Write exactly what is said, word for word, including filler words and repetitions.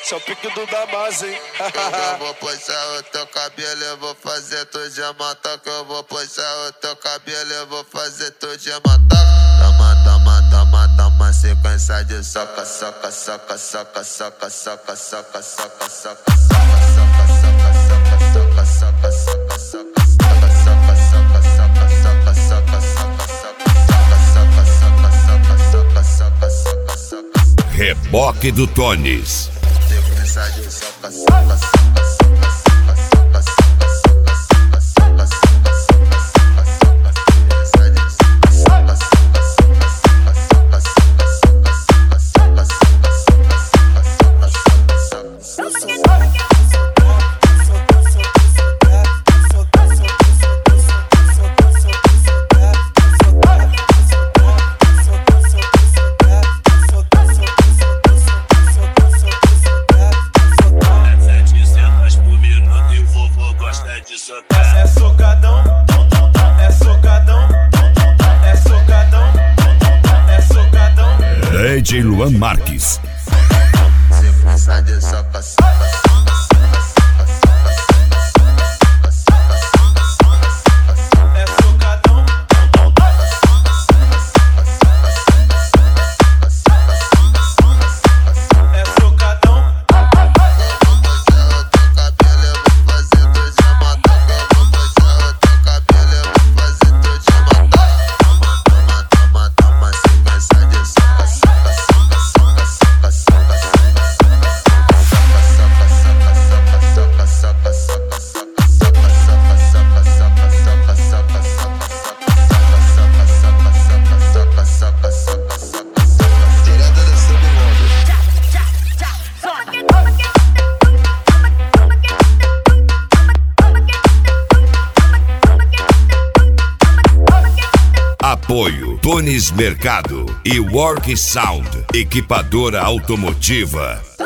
Esse é o pique do Damasio, hein? Eu vou puxar o teu cabelo, eu vou fazer tu de matar. Que eu vou puxar o teu cabelo, eu vou fazer tu de matar. Toma, toma, toma, toma, sequência de soca, soca, soca, soca, soca, soca, soca, soca, soca, soca, soca, soca, soca, soca, soca. Reboque do Tones. É socadão, é socadão, é socadão, é socadão. D J Luan Marques. Sequência de soca, soca. Apoio Tones Mercado e Work Sound, equipadora automotiva.